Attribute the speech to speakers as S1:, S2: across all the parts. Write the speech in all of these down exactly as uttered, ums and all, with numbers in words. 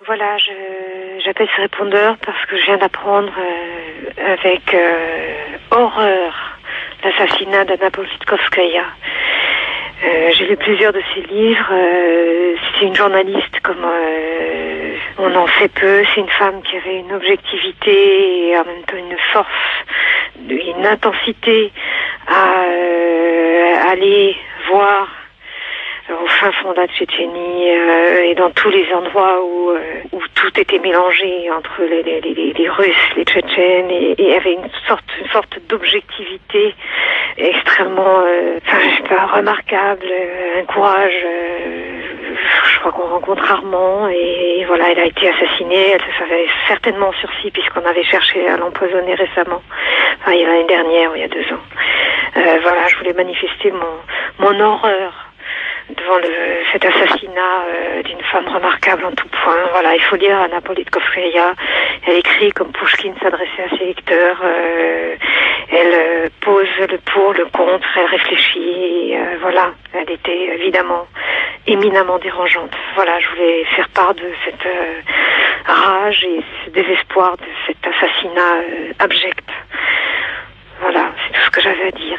S1: Voilà, je, j'appelle ce répondeur parce que je viens d'apprendre euh, avec euh, horreur l'assassinat d'Anna Politkovskaya. Euh, j'ai lu plusieurs de ses livres. Euh, c'est une journaliste comme euh, on en fait peu. C'est une femme qui avait une objectivité et en même temps une force, une intensité à euh, aller voir au fin fond de la Tchétchénie euh, et dans tous les endroits où euh, où tout était mélangé entre les les les, les Russes, les Tchétchènes et, et avait une sorte une sorte d'objectivité extrêmement euh, enfin je sais pas remarquable, euh, un courage euh, je crois qu'on rencontre rarement et, et voilà, elle a été assassinée. Elle se savait certainement en sursis puisqu'on avait cherché à l'empoisonner récemment, enfin il y a l'année dernière ou il y a deux ans. Euh, voilà, je voulais manifester mon mon horreur devant le, cet assassinat euh, d'une femme remarquable en tout point. Voilà, il faut lire Anna Politkovskaya. Elle écrit comme Pouchkine s'adressait à ses lecteurs. Euh, elle euh, pose le pour, le contre, elle réfléchit. Et, euh, voilà, elle était évidemment éminemment dérangeante. Voilà, je voulais faire part de cette euh, rage et ce désespoir de cet assassinat euh, abject. Voilà, c'est tout ce que j'avais à dire.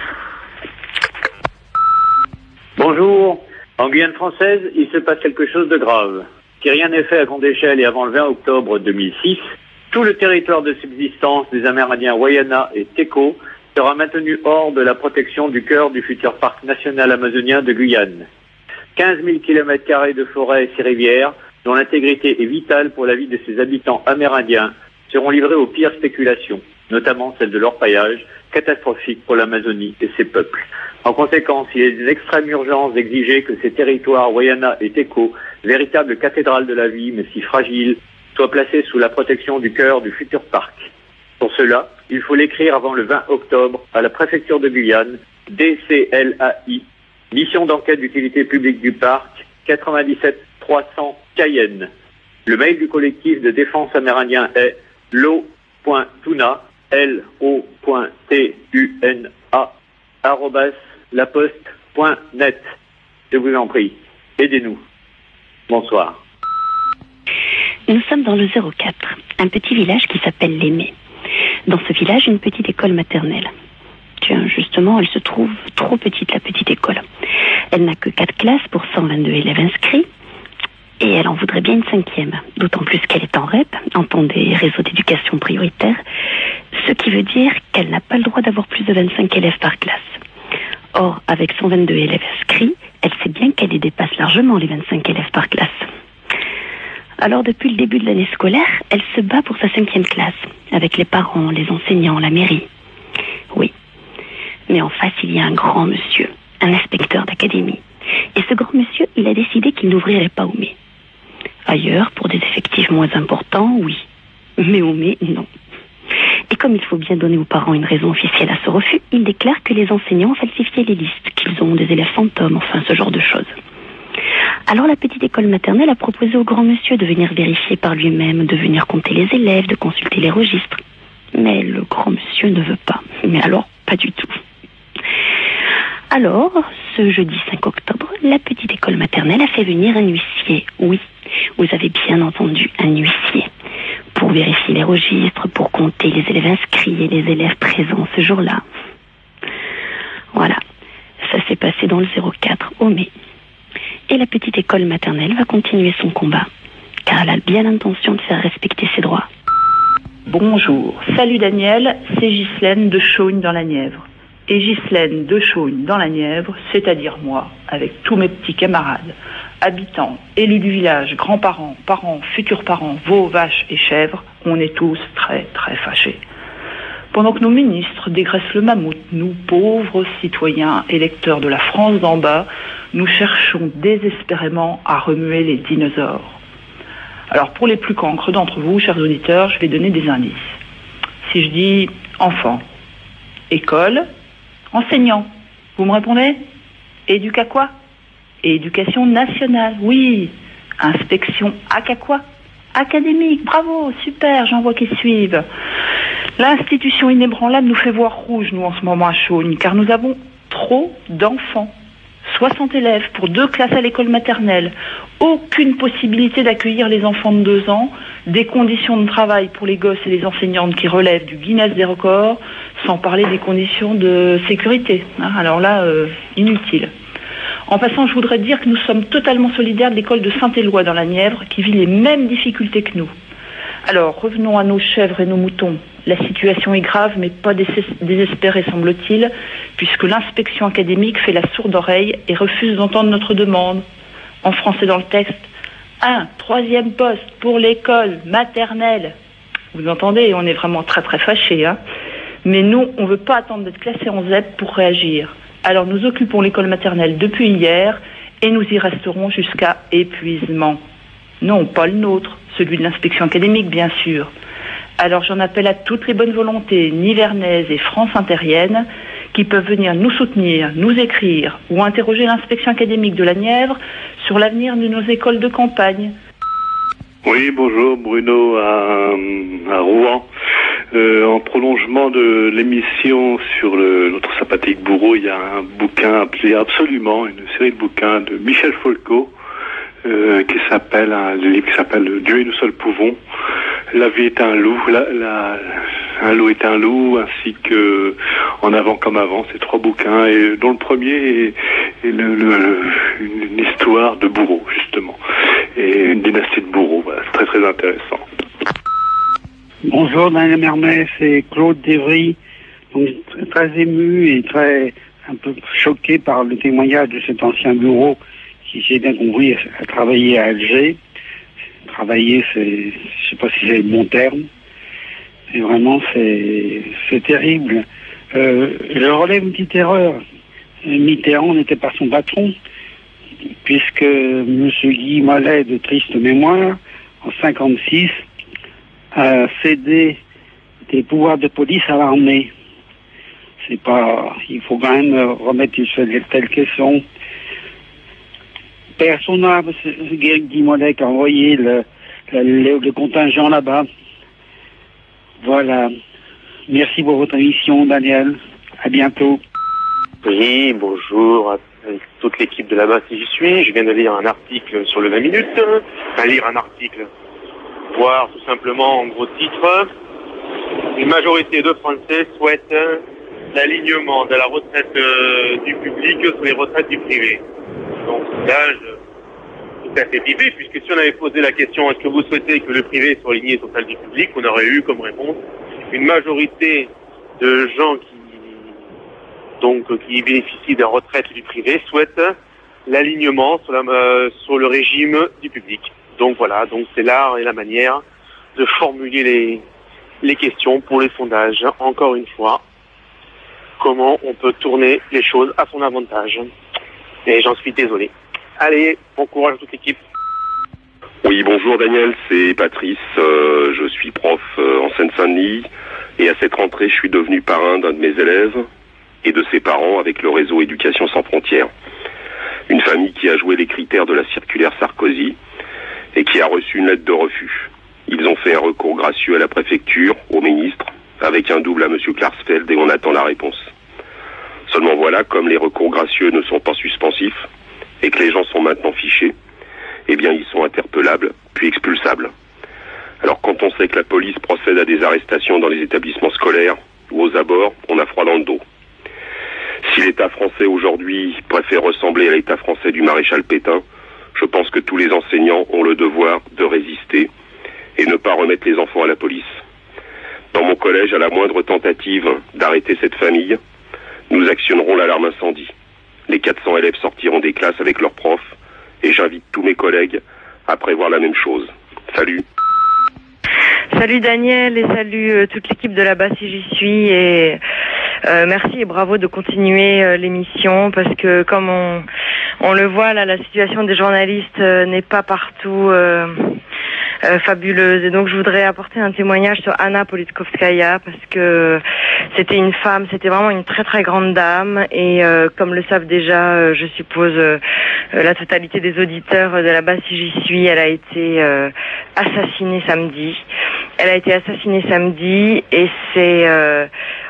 S2: Bonjour. En Guyane française, il se passe quelque chose de grave. Si rien n'est fait à grande échelle et avant le vingt octobre deux mille six, tout le territoire de subsistance des Amérindiens Wayana et Teco sera maintenu hors de la protection du cœur du futur parc national amazonien de Guyane. quinze mille kilomètres carrés de forêt et ses rivières, dont l'intégrité est vitale pour la vie de ses habitants amérindiens, seront livrés aux pires spéculations, notamment celle de l'orpaillage, catastrophique pour l'Amazonie et ses peuples. En conséquence, il est d'une extrême urgence d'exiger que ces territoires, Wayana et Teco, véritables cathédrales de la vie, mais si fragiles, soient placés sous la protection du cœur du futur parc. Pour cela, il faut l'écrire avant le vingt octobre à la préfecture de Guyane, D C L A I, mission d'enquête d'utilité publique du parc, quatre-vingt-dix-sept trois cents Cayenne. Le mail du collectif de défense amérindien est lo.tuna, L O T U N A, arrobas laposte point net. Je vous en prie, aidez-nous. Bonsoir.
S3: Nous sommes dans le zéro quatre, un petit village qui s'appelle l'Aimé. Dans ce village, une petite école maternelle. Tiens, justement, elle se trouve trop petite, la petite école. Elle n'a que quatre classes pour cent vingt-deux élèves inscrits. Et elle en voudrait bien une cinquième, d'autant plus qu'elle est en R E P, en temps des réseaux d'éducation prioritaire, ce qui veut dire qu'elle n'a pas le droit d'avoir plus de vingt-cinq élèves par classe. Or, avec cent vingt-deux élèves inscrits, elle sait bien qu'elle les dépasse largement, les vingt-cinq élèves par classe. Alors, depuis le début de l'année scolaire, elle se bat pour sa cinquième classe, avec les parents, les enseignants, la mairie. Oui. Mais en face, il y a un grand monsieur, un inspecteur d'académie. Et ce grand monsieur, il a décidé qu'il n'ouvrirait pas au mai. Ailleurs, pour des effectifs moins importants, oui. Mais au mai, non. Et comme il faut bien donner aux parents une raison officielle à ce refus, il déclare que les enseignants ont falsifié les listes, qu'ils ont des élèves fantômes, enfin ce genre de choses. Alors la petite école maternelle a proposé au grand monsieur de venir vérifier par lui-même, de venir compter les élèves, de consulter les registres. Mais le grand monsieur ne veut pas. Mais alors, pas du tout. Alors, ce jeudi cinq octobre, la petite école maternelle a fait venir un huissier. Oui, vous avez bien entendu, un huissier. Pour vérifier les registres, pour compter les élèves inscrits et les élèves présents ce jour-là. Voilà, ça s'est passé dans le zéro quatre au mai. Et la petite école maternelle va continuer son combat, car elle a bien l'intention de faire respecter ses droits.
S4: Bonjour, salut Daniel, c'est Ghislaine de Chaugne dans la Nièvre. Et Ghislaine de Chaugne dans la Nièvre, c'est-à-dire moi, avec tous mes petits camarades, habitants, élus du village, grands-parents, parents, futurs parents, veaux, vaches et chèvres, on est tous très très fâchés. Pendant que nos ministres dégraissent le mammouth, nous, pauvres citoyens électeurs de la France d'en bas, nous cherchons désespérément à remuer les dinosaures. Alors pour les plus cancres d'entre vous, chers auditeurs, je vais donner des indices. Si je dis enfant, école, enseignant, vous me répondez? Éduca quoi? Éducation nationale, oui. Inspection A C A quoi? Académique, bravo, super, j'en vois qui suivent. L'institution inébranlable nous fait voir rouge, nous, en ce moment à Chaugne, car nous avons trop d'enfants. soixante élèves pour deux classes à l'école maternelle, aucune possibilité d'accueillir les enfants de deux ans, des conditions de travail pour les gosses et les enseignantes qui relèvent du Guinness des records, sans parler des conditions de sécurité. Hein, alors là, euh, inutile. En passant, je voudrais dire que nous sommes totalement solidaires de l'école de Saint-Éloi dans la Nièvre, qui vit les mêmes difficultés que nous. Alors, revenons à nos chèvres et nos moutons. La situation est grave, mais pas désespérée, semble-t-il, puisque l'inspection académique fait la sourde oreille et refuse d'entendre notre demande. En français dans le texte, un troisième poste pour l'école maternelle. Vous entendez, on est vraiment très très fâchés, hein. Mais nous, on ne veut pas attendre d'être classés en Z E P pour réagir. Alors nous occupons l'école maternelle depuis hier et nous y resterons jusqu'à épuisement. Non, pas le nôtre, celui de l'inspection académique, bien sûr. Alors j'en appelle à toutes les bonnes volontés nivernaises et france-intériennes qui peuvent venir nous soutenir, nous écrire ou interroger l'inspection académique de la Nièvre sur l'avenir de nos écoles de campagne.
S5: Oui, bonjour, Bruno à, à Rouen. Euh, en prolongement de l'émission sur le, notre sympathique bourreau, il y a un bouquin appelé Absolument, une série de bouquins de Michel Folco, euh, qui s'appelle, un livre qui s'appelle Dieu et nous seuls pouvons. La vie est un loup, la, la, un loup est un loup, ainsi que En avant comme avant, ces trois bouquins, et dont le premier est, est le, le, une histoire de bourreaux, justement, et une dynastie de bourreaux. Voilà, c'est très très intéressant.
S6: Bonjour Daniel Mermet, c'est Claude Devry. Donc, très ému et très un peu choqué par le témoignage de cet ancien bureau qui, j'ai bien compris, a travaillé à Alger. Travailler, c'est, je sais pas si c'est le bon terme, mais vraiment c'est, c'est terrible. Euh, je relève une petite erreur. Mitterrand n'était pas son patron, puisque M. Guy Mollet, de triste mémoire, en cinquante-six, a cédé des pouvoirs de police à l'armée. C'est pas, il faut quand même remettre les choses telles qu'elles sont. Personne n'a, Guy Mollet qui a envoyé le, le, le contingent là-bas. Voilà. Merci pour votre émission, Daniel. À bientôt.
S7: Oui, bonjour à toute l'équipe de là-bas si j'y suis. Je viens de lire un article sur le vingt minutes. Enfin, lire un article. Voir tout simplement en gros titre. Une majorité de Français souhaite l'alignement de la retraite euh, du public sur les retraites du privé. Donc là, je tout à fait pipé, puisque si on avait posé la question est-ce que vous souhaitez que le privé soit aligné sur celle du public, on aurait eu comme réponse une majorité de gens qui donc qui bénéficient d'un retraite du privé souhaitent l'alignement sur, la, euh, sur le régime du public. Donc voilà, donc c'est l'art et la manière de formuler les, les questions pour les sondages. Encore une fois, comment on peut tourner les choses à son avantage. Et j'en suis désolé. Allez, bon courage à toute l'équipe.
S8: Oui, bonjour Daniel, c'est Patrice, euh, je suis prof euh, en Seine-Saint-Denis et à cette rentrée je suis devenu parrain d'un de mes élèves et de ses parents avec le réseau Éducation sans frontières. Une famille qui a joué les critères de la circulaire Sarkozy et qui a reçu une lettre de refus. Ils ont fait un recours gracieux à la préfecture, au ministre, avec un double à M. Klarsfeld et on attend la réponse. Seulement voilà, comme les recours gracieux ne sont pas suspensifs et que les gens sont maintenant fichés, eh bien ils sont interpellables, puis expulsables. Alors quand on sait que la police procède à des arrestations dans les établissements scolaires ou aux abords, on a froid dans le dos. Si l'État français aujourd'hui préfère ressembler à l'État français du maréchal Pétain, je pense que tous les enseignants ont le devoir de résister et ne pas remettre les enfants à la police. Dans mon collège, à la moindre tentative d'arrêter cette famille, nous actionnerons l'alarme incendie. Les quatre cents élèves sortiront des classes avec leurs profs et j'invite tous mes collègues à prévoir la même chose. Salut.
S9: Salut Daniel et salut euh, toute l'équipe de là-bas si j'y suis et euh, merci et bravo de continuer euh, l'émission parce que comme on, on le voit là, la situation des journalistes euh, n'est pas partout euh, euh, fabuleuse et donc je voudrais apporter un témoignage sur Anna Politkovskaya parce que c'était une femme, c'était vraiment une très très grande dame et euh, comme le savent déjà, euh, je suppose euh, la totalité des auditeurs de là-bas si j'y suis, elle a été euh, assassinée samedi. Elle a été assassinée samedi et c'est euh,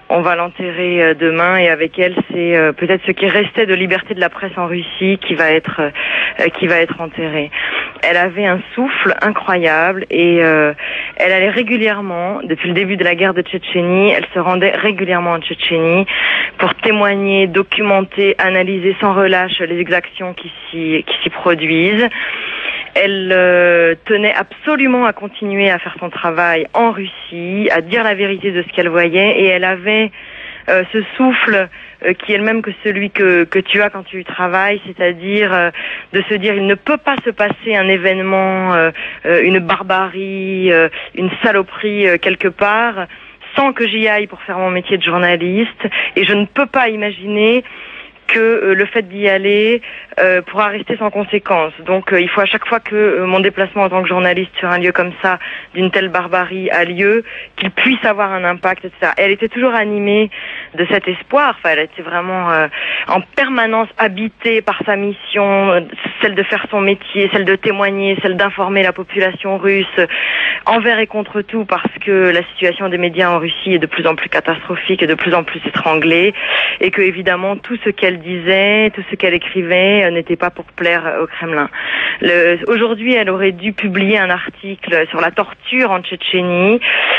S9: on va l'enterrer euh, demain, et avec elle, c'est euh, peut-être ce qui restait de liberté de la presse en Russie qui va être euh, qui va être enterré. Elle avait un souffle incroyable et euh, elle allait régulièrement, depuis le début de la guerre de Tchétchénie, elle se rendait régulièrement en Tchétchénie pour témoigner, documenter, analyser sans relâche les exactions qui s'y qui s'y produisent. Elle euh, tenait absolument à continuer à faire son travail en Russie, à dire la vérité de ce qu'elle voyait, et elle avait euh, ce souffle euh, qui est le même que celui que, que tu as quand tu travailles, c'est-à-dire euh, de se dire il ne peut pas se passer un événement, euh, euh, une barbarie, euh, une saloperie euh, quelque part, sans que j'y aille pour faire mon métier de journaliste, et je ne peux pas imaginer que euh, le fait d'y aller euh, pourra rester sans conséquence. Donc euh, il faut à chaque fois que euh, mon déplacement en tant que journaliste sur un lieu comme ça, d'une telle barbarie a lieu, qu'il puisse avoir un impact, et cetera. Et elle était toujours animée de cet espoir. Enfin, elle était vraiment euh, en permanence habitée par sa mission, euh, celle de faire son métier, celle de témoigner, celle d'informer la population russe, euh, envers et contre tout, parce que la situation des médias en Russie est de plus en plus catastrophique et de plus en plus étranglée, et que évidemment tout ce qu'elle disait, tout ce qu'elle écrivait euh, n'était pas pour plaire euh, au Kremlin. Le, aujourd'hui, elle aurait dû publier un article sur la torture en Tchétchénie,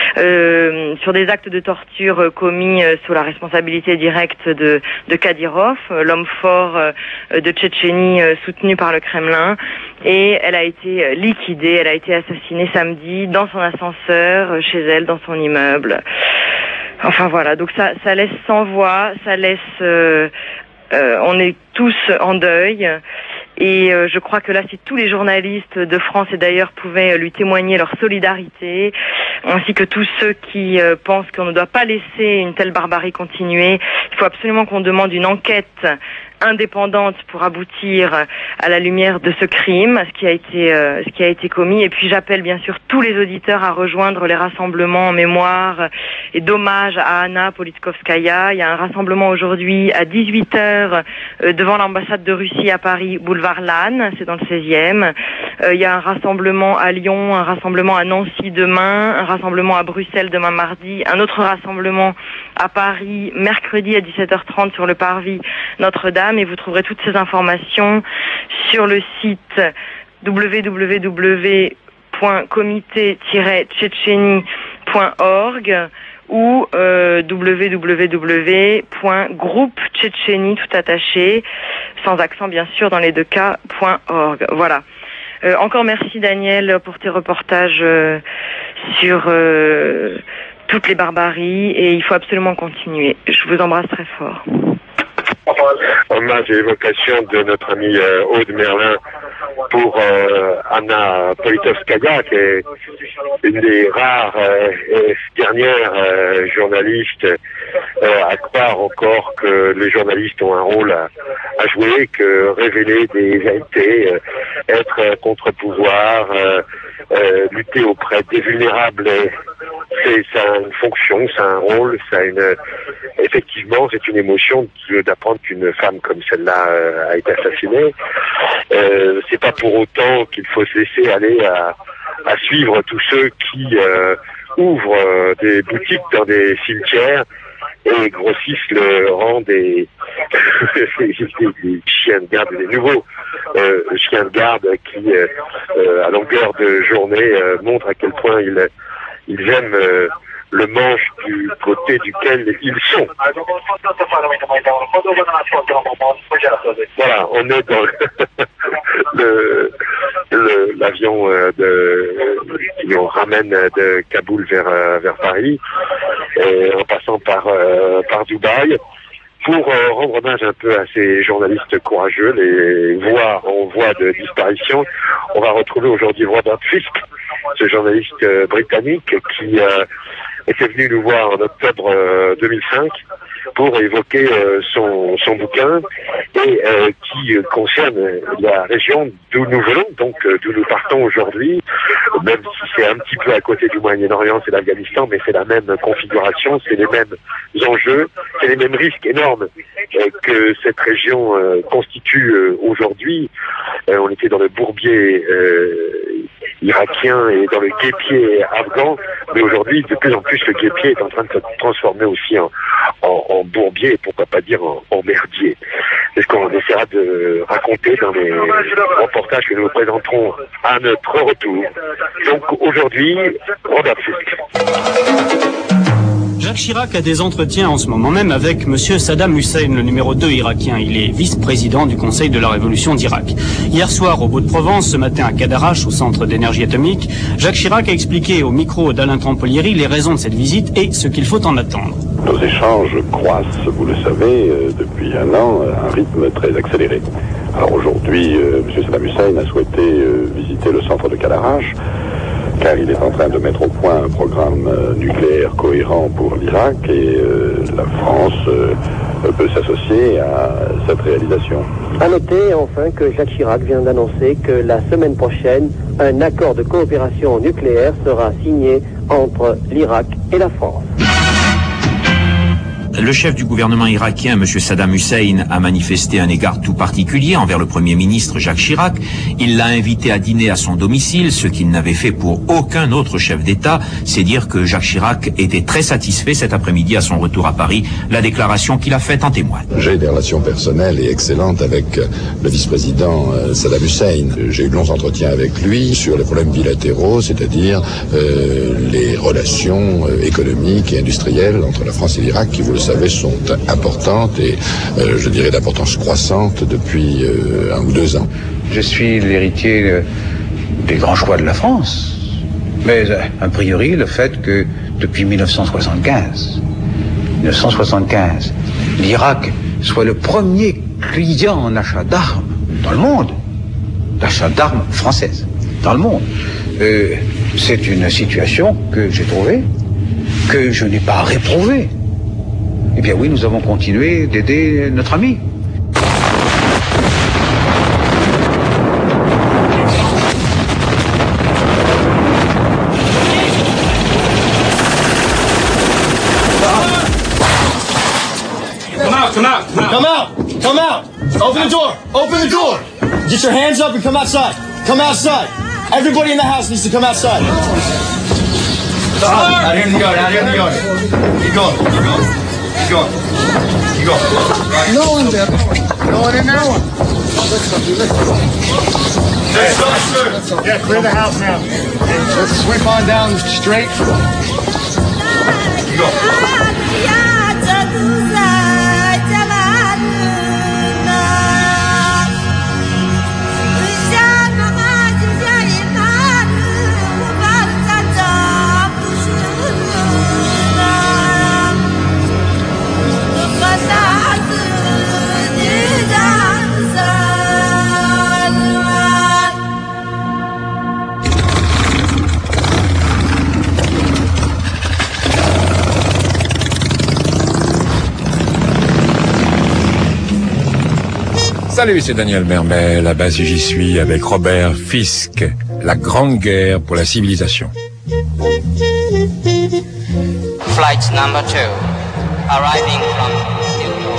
S9: euh, sur des actes de torture euh, commis euh, sous la responsabilité directe de, de Kadyrov, euh, l'homme fort euh, de Tchétchénie euh, soutenu par le Kremlin. Et elle a été euh, liquidée, elle a été assassinée samedi dans son ascenseur, euh, chez elle, dans son immeuble. Enfin voilà, donc ça, ça laisse sans voix, ça laisse... Euh, Euh, on est tous en deuil, et euh, je crois que là, si tous les journalistes de France et d'ailleurs pouvaient lui témoigner leur solidarité, ainsi que tous ceux qui euh, pensent qu'on ne doit pas laisser une telle barbarie continuer, il faut absolument qu'on demande une enquête indépendante pour aboutir à la lumière de ce crime, ce qui a été euh, ce qui a été commis. Et puis j'appelle bien sûr tous les auditeurs à rejoindre les rassemblements en mémoire et d'hommage à Anna Politkovskaya. Il y a un rassemblement aujourd'hui à dix-huit heures euh, devant l'ambassade de Russie à Paris, boulevard Lannes, c'est dans le seizième. Euh, il y a un rassemblement à Lyon, un rassemblement à Nancy demain, un rassemblement à Bruxelles demain mardi, un autre rassemblement à Paris mercredi à dix-sept heures trente sur le parvis Notre-Dame. Et vous trouverez toutes ces informations sur le site w w w point comité tiret tchétchénie point org ou euh, w w w point groupe tchétchénie tout attaché, sans accent bien sûr dans les deux cas, .org. Voilà. Euh, encore merci Daniel pour tes reportages euh, sur euh, toutes les barbaries, et il faut absolument continuer. Je vous embrasse très fort.
S10: Hommage et évocation de notre ami euh, Aude Merlin pour euh, Anna Politkovskaya, qui est une des rares euh, et dernières euh, journalistes euh, à croire encore que les journalistes ont un rôle à, à jouer, que révéler des vérités, euh, être euh, contre-pouvoir, euh, euh, lutter auprès des vulnérables, c'est, ça a une fonction, ça a un rôle, ça a une... Effectivement, c'est une émotion d'apprendre qu'une femme comme celle-là euh, a été assassinée. Euh, c'est pas pour autant qu'il faut se laisser aller à, à suivre tous ceux qui euh, ouvrent euh, des boutiques dans des cimetières et grossissent le rang des, des, des chiens de garde, des nouveaux euh, chiens de garde qui, euh, euh, à longueur de journée, euh, montrent à quel point ils, ils aiment euh, le manche du côté duquel ils sont. Voilà, on est dans le, le, l'avion de, qui nous ramène de Kaboul vers, vers Paris, et en passant par, par Dubaï, pour euh, rendre hommage un peu à ces journalistes courageux, les voix en voie de disparition. On va retrouver aujourd'hui Robert Fisk, ce journaliste euh, britannique qui euh, était venu nous voir en octobre euh, deux mille cinq pour évoquer euh, son, son bouquin et euh, qui euh, concerne la région d'où nous venons, donc euh, d'où nous partons aujourd'hui, même si c'est un petit peu à côté du Moyen-Orient, c'est l'Afghanistan, mais c'est la même configuration, c'est les mêmes enjeux, c'est les mêmes risques énormes euh, que cette région euh, constitue euh, aujourd'hui. Euh, on était dans le bourbier euh, irakien et dans le guêpier afghan. Mais aujourd'hui, de plus en plus, le guêpier est en train de se transformer aussi en, en, en bourbier, et pourquoi pas dire en, en merdier. C'est ce qu'on essaiera de raconter dans les reportages que nous vous présenterons à notre retour. Donc aujourd'hui, Robert Fisk.
S11: Jacques Chirac a des entretiens en ce moment même avec M. Saddam Hussein, le numéro deux irakien. Il est vice-président du Conseil de la Révolution d'Irak. Hier soir, au Beau-de-Provence, ce matin à Cadarache, au Centre d'énergie atomique, Jacques Chirac a expliqué au micro d'Alain Trampolieri les raisons de cette visite et ce qu'il faut en attendre.
S12: Nos échanges croissent, vous le savez, euh, depuis un an, à un rythme très accéléré. Alors aujourd'hui, euh, M. Saddam Hussein a souhaité euh, visiter le centre de Cadarache, car il est en train de mettre au point un programme euh, nucléaire cohérent pour l'Irak et euh, la France euh, peut s'associer à cette réalisation.
S13: À noter enfin que Jacques Chirac vient d'annoncer que la semaine prochaine, un accord de coopération nucléaire sera signé entre l'Irak et la France.
S14: Le chef du gouvernement irakien, M. Saddam Hussein, a manifesté un égard tout particulier envers le Premier ministre Jacques Chirac. Il l'a invité à dîner à son domicile, ce qu'il n'avait fait pour aucun autre chef d'État. C'est dire que Jacques Chirac était très satisfait cet après-midi à son retour à Paris. La déclaration qu'il a faite en témoigne.
S15: J'ai des relations personnelles et excellentes avec le vice-président Saddam Hussein. J'ai eu de longs entretiens avec lui sur les problèmes bilatéraux, c'est-à-dire euh, les relations euh, économiques et industrielles entre la France et l'Irak, qui, vous le savez, sont importantes et euh, je dirais d'importance croissante depuis euh, un ou deux ans.
S16: Je suis l'héritier euh, des grands choix de la France, mais euh, a priori le fait que depuis mille neuf cent soixante-quinze, mille neuf cent soixante-quinze, l'Irak soit le premier client en achat d'armes dans le monde, d'achat d'armes françaises dans le monde, euh, c'est une situation que j'ai trouvée, que je n'ai pas réprouvée. Eh bien oui, nous avons continué d'aider notre ami.
S17: Come out, come out, come out, come out. Open the door, open the door. Get your hands up and come outside. Come outside. Everybody in the house needs to come outside. Out here in the yard, out here in the yard. Keep going, keep going. Keep going. Keep going. No one there. No one in there. No one. Yeah, clear the house now. Let's sweep on down straight. Keep going.
S18: Salut, c'est Daniel Mermet, là-bas si j'y suis, avec Robert Fisk, la grande guerre pour la civilisation.
S19: Flight number two, arriving from New York.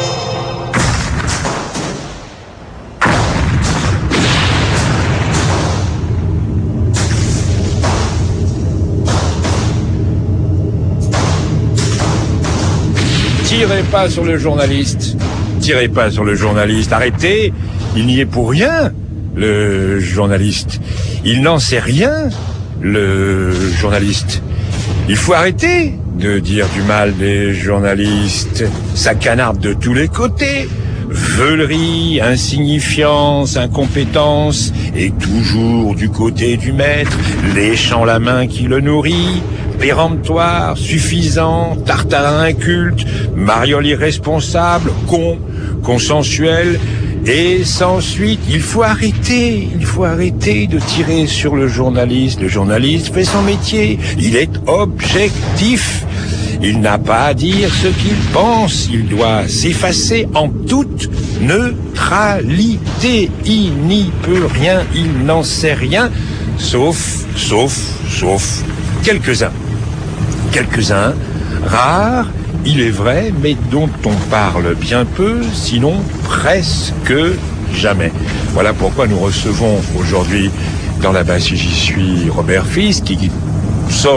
S18: Tirez pas sur le journaliste. Tirez pas sur le journaliste. Arrêtez. Il n'y est pour rien, le journaliste. Il n'en sait rien, le journaliste. Il faut arrêter de dire du mal des journalistes. Ça canarde de tous les côtés. Veulerie, insignifiance, incompétence, et toujours du côté du maître, léchant la main qui le nourrit, péremptoire, suffisant, tartarin inculte, mariole irresponsable, con, consensuel, et sans suite. Il faut arrêter, il faut arrêter de tirer sur le journaliste. Le journaliste fait son métier, il est objectif. Il n'a pas à dire ce qu'il pense, il doit s'effacer en toute neutralité. Il n'y peut rien, il n'en sait rien, sauf, sauf, sauf quelques-uns. Quelques-uns, rares, il est vrai, mais dont on parle bien peu, sinon presque jamais. Voilà pourquoi nous recevons aujourd'hui dans la base si j'y suis Robert Fisk, qui sort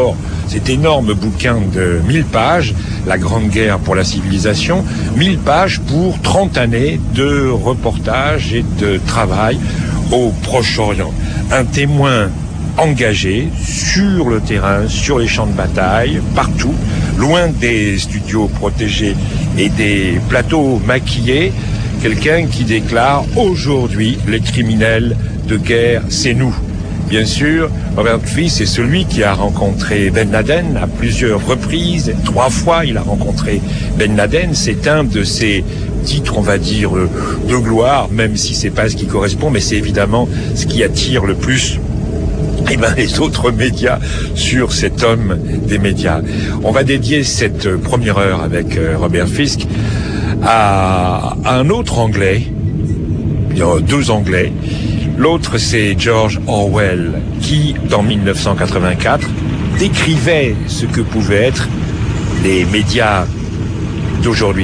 S18: cet énorme bouquin de mille pages, La Grande Guerre pour la civilisation, mille pages pour trente années de reportages et de travail au Proche-Orient. Un témoin engagé sur le terrain, sur les champs de bataille, partout, loin des studios protégés et des plateaux maquillés, quelqu'un qui déclare aujourd'hui les criminels de guerre, c'est nous. Bien sûr, Robert Fisk est celui qui a rencontré Ben Laden à plusieurs reprises. Trois fois, il a rencontré Ben Laden. C'est un de ses titres, on va dire, de gloire, même si c'est pas ce qui correspond, mais c'est évidemment ce qui attire le plus eh ben, les autres médias sur cet homme des médias. On va dédier cette première heure avec Robert Fisk à un autre Anglais. Il y a deux Anglais. L'autre, c'est George Orwell, qui, dans mille neuf cent quatre-vingt-quatre, décrivait ce que pouvaient être les médias d'aujourd'hui.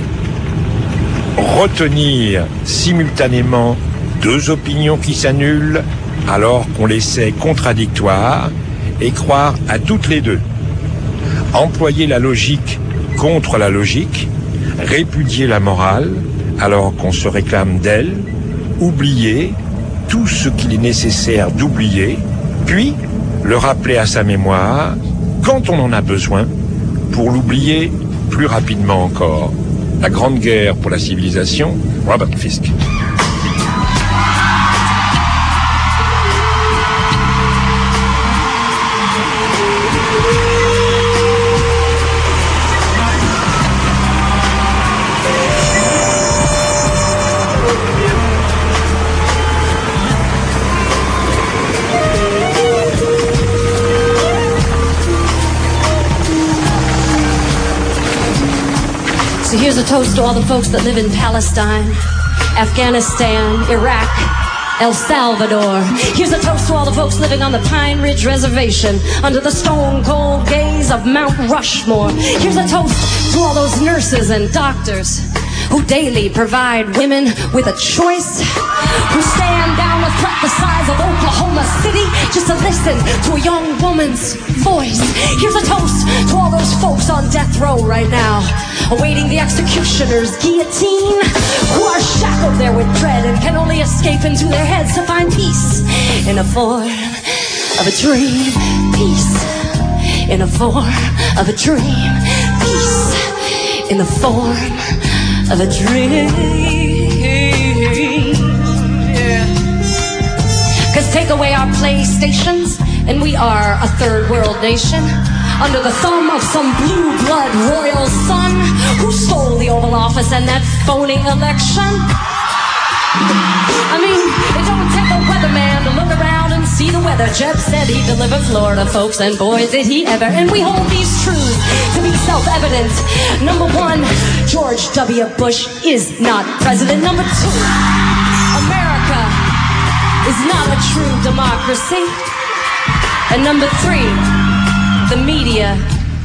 S18: Retenir simultanément deux opinions qui s'annulent, alors qu'on les sait contradictoires, et croire à toutes les deux. Employer la logique contre la logique, répudier la morale, alors qu'on se réclame d'elle, oublier tout ce qu'il est nécessaire d'oublier, puis le rappeler à sa mémoire quand on en a besoin, pour l'oublier plus rapidement encore. La Grande Guerre pour la civilisation, Robert Fisk.
S20: So here's a toast to all the folks that live in Palestine, Afghanistan, Iraq, El Salvador. Here's a toast to all the folks living on the Pine Ridge Reservation under the stone-cold gaze of Mount Rushmore. Here's a toast to all those nurses and doctors who daily provide women with a choice, who stand down a threat the size of Oklahoma City just to listen to a young woman's voice. Here's a toast to all those folks on death row right now, awaiting the executioner's guillotine, who are shackled there with dread and can only escape into their heads to find peace in the form of a dream. Peace in the form of a dream. Peace in the form of a dream. Yeah. Cause take away our PlayStations and we are a third world nation, under the thumb of some blue blood royal son who stole the Oval Office and that phony election. I mean, it don't take a weatherman to look around and see the weather. Jeb said he'd deliver Florida, folks, and boy, did he ever. And we hold these truths to be self-evident. Number one, George W. Bush is not president. Number two, America is not a true democracy. And number three, the media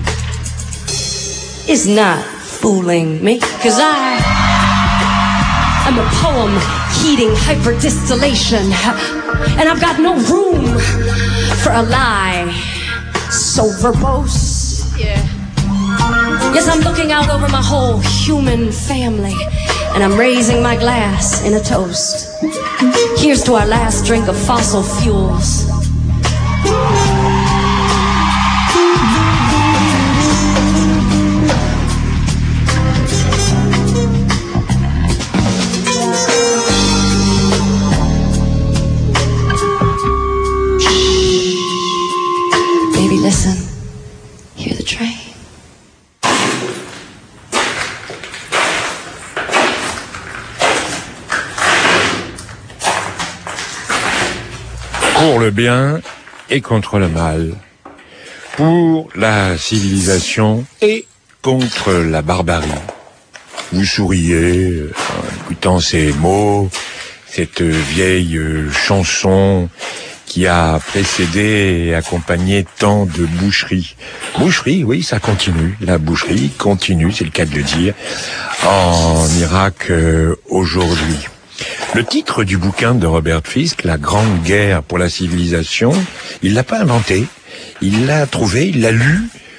S20: is not fooling me, cause I am a poem heating hyperdistillation, and I've got no room for a lie so verbose. Yeah. Yes, I'm looking out over my whole human family, and I'm raising my glass in a toast. Here's to our last drink of fossil fuels. Listen, hear the train.
S18: Pour le bien et contre le mal, pour la civilisation et contre la barbarie. Vous souriez en écoutant ces mots, cette vieille chanson qui a précédé et accompagné tant de boucheries. Boucherie, oui, ça continue. La boucherie continue, c'est le cas de le dire, en Irak euh, aujourd'hui. Le titre du bouquin de Robert Fisk, La Grande Guerre pour la civilisation, il l'a pas inventé. Il l'a trouvé, il l'a lu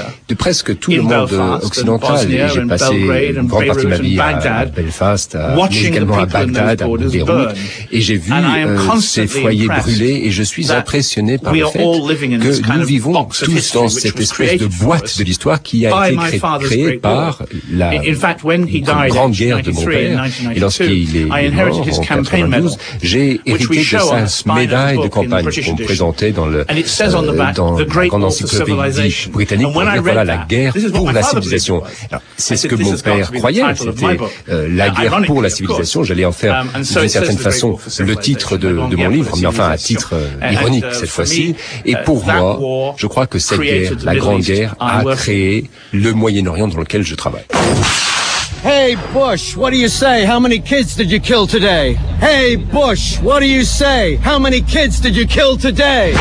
S21: de presque tout le monde occidental. Et j'ai passé une grande partie de ma vie à Belfast, à, mais également à Bagdad, à Beyrouth, et j'ai vu euh, ces foyers brûler, et je suis impressionné par le fait que nous vivons tous dans cette espèce de boîte de l'histoire qui a été créée, créée par la grande guerre de mon père. Et lorsqu'il est mort en quatre-vingt-douze, j'ai hérité de sa médaille de campagne qu'on me présentait dans, le, euh, dans la grande encyclopédie britannique pour dire voilà la guerre pour la civilisation. C'est ce que mon père croyait, c'était euh, la guerre pour la civilisation. J'allais en faire d'une certaine façon le titre de, de mon livre, mais enfin à titre euh, ironique cette fois-ci. Et pour moi, je crois que cette guerre, la Grande Guerre, a créé le Moyen-Orient dans lequel je travaille.
S1: Hey Bush, what do you say? How many kids did you kill today? Hey Bush, what do you say? How many kids did you kill today?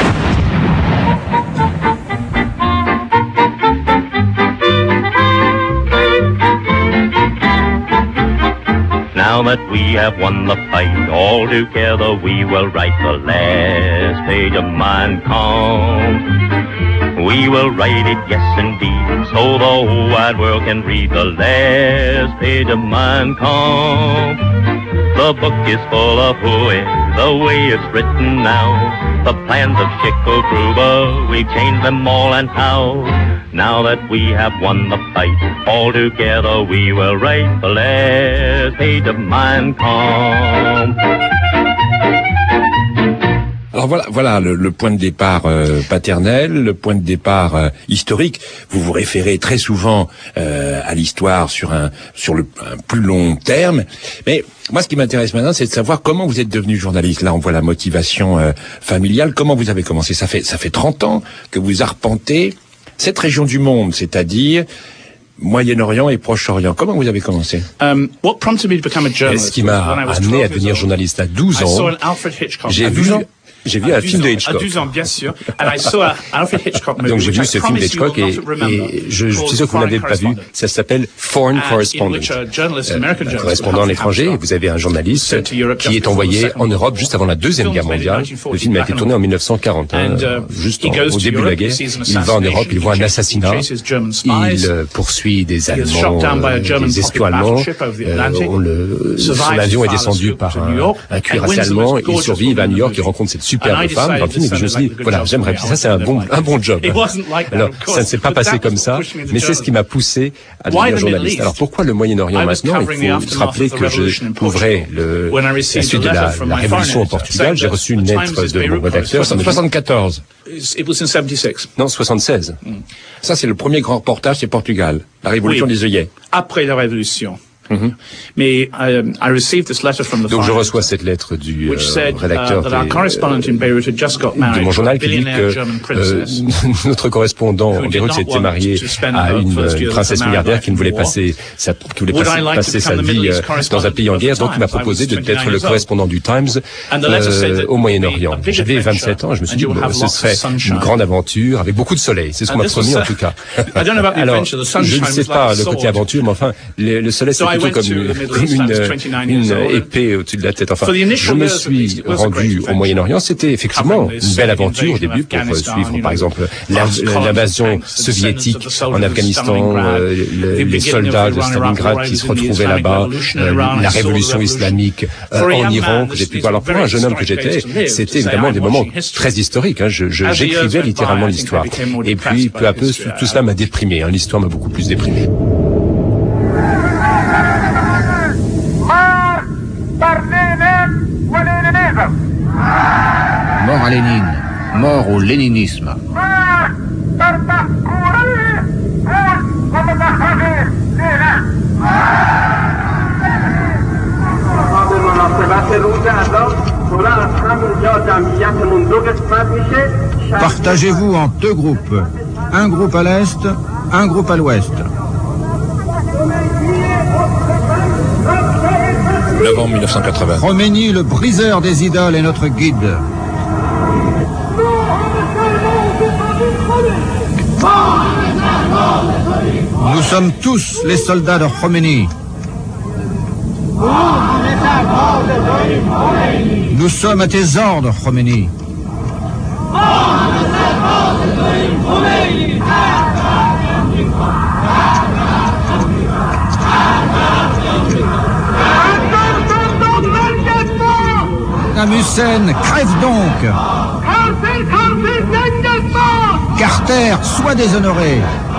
S2: Now that we have won the fight, all together we will write the last page of Mein Kampf. We will write it, yes indeed, so the whole wide world can read the last page of Mein Kampf. The book is full of hooey, the way it's written now. The plans of Chico Gruber, we changed them all and how. Now that we have won the fight, all together we will write the last page of Mein Kampf.
S18: Alors voilà, voilà le, le point de départ euh, paternel, le point de départ euh, historique. Vous vous référez très souvent euh, à l'histoire sur un sur le un plus long terme. Mais moi, ce qui m'intéresse maintenant, c'est de savoir comment vous êtes devenu journaliste. Là, on voit la motivation euh, familiale. Comment vous avez commencé? Ça fait ça fait trente ans que vous arpentez cette région du monde, c'est-à-dire Moyen-Orient et Proche-Orient. Comment vous avez commencé?
S22: Um, what prompted me to become a journalist?
S21: Ce qui m'a amené à devenir journaliste à douze ans, j'ai vu J'ai vu un film de Hitchcock.
S22: À douze ans, bien sûr. And I saw a Alfred Hitchcock movie.
S21: Donc j'ai vu ce film d'Hitchcock et, et je, je suis sûr que vous n'avez pas vu. Ça s'appelle Foreign Correspondent. Euh, correspondant à l'étranger. Vous avez un journaliste qui est envoyé en Europe juste avant la Deuxième Guerre mondiale. Le film a été tourné en mille neuf cent quarante, hein, juste en, au début de la guerre. Il va en Europe, il voit un assassinat. Il euh, poursuit des Allemands, euh, des espions allemands. Euh, on le, son avion est descendu par un, un cuirassé allemand. Il survit, il va à New York, il rencontre cette superbe femme dans le film et je me suis dit voilà j'aimerais ça, c'est un bon un bon job. Alors ça ne s'est pas passé comme ça, mais c'est ce qui m'a poussé à devenir journaliste. Alors pourquoi le Moyen-Orient maintenant? Il faut se rappeler que je couvrais le, la suite de la, la révolution au Portugal. J'ai reçu une lettre de mon rédacteur.
S18: soixante-quatorze.
S21: Non, soixante-seize.
S18: Ça c'est le premier grand reportage, c'est Portugal, la révolution des œillets.
S22: Après la révolution. Mm-hmm. Mais um, I received this letter from the
S21: Donc je reçois cette lettre du euh,
S22: said,
S21: rédacteur
S22: uh, des, euh,
S21: de mon journal qui dit que euh, notre correspondant en Beyrouth s'était marié à une, une princesse milliardaire qui ne voulait passer sa, qui voulait passer, like passer sa vie euh, dans un pays en guerre, donc il m'a proposé d'être le correspondant du Times euh, au Moyen-Orient. J'avais vingt-sept ans, je me suis dit bon, ce serait une grande aventure avec beaucoup de soleil, c'est ce qu'on m'a promis en tout cas. Alors je ne sais pas le côté aventure, mais enfin le, le soleil c'est comme une, comme une, une épée au-dessus de la tête. Enfin, je me suis rendu au Moyen-Orient. C'était effectivement une belle aventure au début pour suivre, par exemple, l'invasion soviétique en Afghanistan, euh, le, les soldats de Stalingrad qui se retrouvaient là-bas, euh, la révolution islamique euh, en Iran que j'ai pu voir. Alors pour un jeune homme que j'étais, c'était évidemment des moments très historiques. Hein. Je, je, j'écrivais littéralement l'histoire. Et puis peu à peu, tout cela m'a déprimé. Hein. L'histoire m'a beaucoup plus déprimé.
S16: Mort à Lénine, mort au léninisme. Partagez-vous en deux groupes, un groupe à l'est, un groupe à l'ouest.
S18: novembre mille neuf cent quatre-vingts.
S16: Khomeini, le briseur des idoles, est notre guide. Nous sommes tous les soldats de Khomeini. Nous sommes à tes ordres, Khomeini. Saddam Hussein, crève donc!
S3: Carter, sois déshonoré.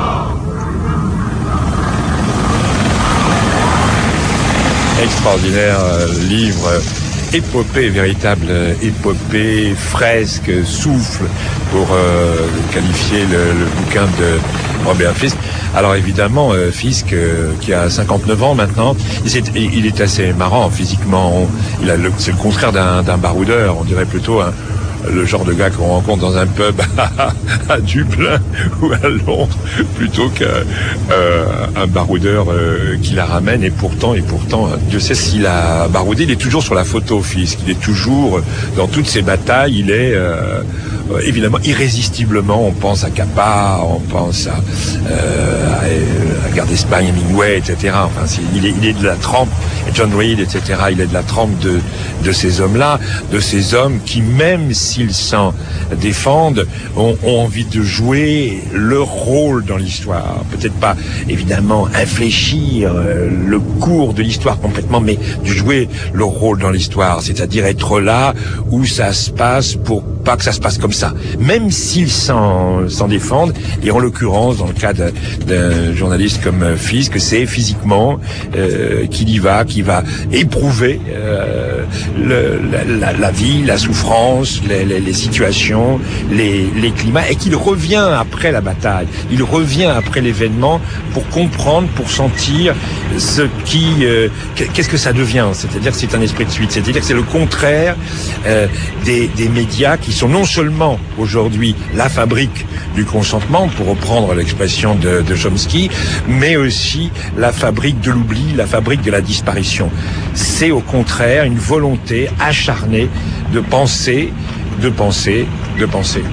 S18: Extraordinaire euh, livre, euh, épopée, véritable euh, épopée, fresque, souffle, pour euh, qualifier le, le bouquin de Robert Fisk. Alors évidemment, euh, Fisk, euh, qui a cinquante-neuf ans maintenant, il est, il est assez marrant physiquement. On, il a le, c'est le contraire d'un, d'un baroudeur, on dirait plutôt un, le genre de gars qu'on rencontre dans un pub à, à Dublin ou à Londres, plutôt qu'un euh, un baroudeur euh, qui la ramène. Et pourtant, et pourtant, Dieu sait s'il a baroudé. Il est toujours sur la photo, Fisk. Il est toujours dans toutes ses batailles. Il est euh, évidemment irrésistiblement. On pense à Capa, on pense à, euh, à la guerre d'Espagne, Hemingway, et cetera. Enfin, c'est, il, est, il est de la trempe, et John Reed, et cetera. Il est de la trempe de de ces hommes-là, de ces hommes qui, même s'ils s'en défendent, ont, ont envie de jouer leur rôle dans l'histoire. Peut-être pas, évidemment, infléchir euh, le cours de l'histoire complètement, mais de jouer leur rôle dans l'histoire, c'est-à-dire être là où ça se passe pour pas que ça se passe comme ça. Même s'ils s'en, s'en défendent, et en l'occurrence, dans le cas de, d'un journaliste comme Fisk, c'est physiquement euh, qu'il y va, qui va éprouver euh, le, la, la, la vie, la souffrance, les, les, les situations, les, les climats, et qu'il revient après la bataille. Il revient après l'événement pour comprendre, pour sentir ce qui, euh, qu'est-ce que ça devient. C'est-à-dire que c'est un esprit de suite. C'est-à-dire que c'est le contraire euh, des, des médias qui sont non seulement aujourd'hui la fabrique du consentement, pour reprendre l'expression de, de Chomsky, mais aussi la fabrique de l'oubli, la fabrique de la disparition. C'est au contraire une volonté acharnée de penser, de penser, de penser.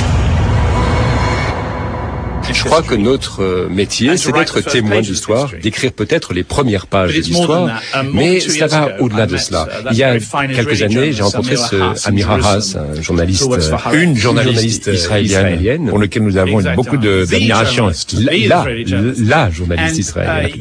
S21: Je crois que notre métier, c'est d'être témoin de l'histoire, d'écrire peut-être les premières pages de l'histoire, mais ça va au-delà de cela. Il y a quelques années, j'ai rencontré ce Amira Haas, un journaliste,
S18: une journaliste israélienne, pour lequel nous avons beaucoup de, d'admiration.
S21: La, la journaliste israélienne.